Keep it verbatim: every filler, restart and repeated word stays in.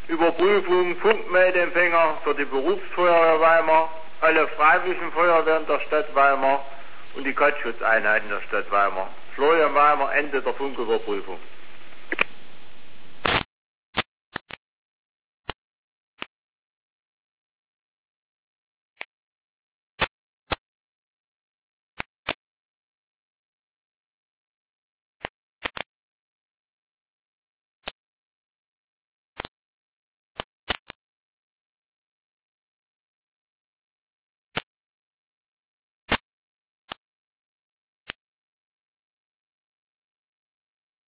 Überprüfung Funkmeldeempfänger für die Berufsfeuerwehr Weimar, alle Freiwilligen Feuerwehren der Stadt Weimar und die Kattschutzeinheiten der Stadt Weimar. Florian Weimar, Ende der Funküberprüfung.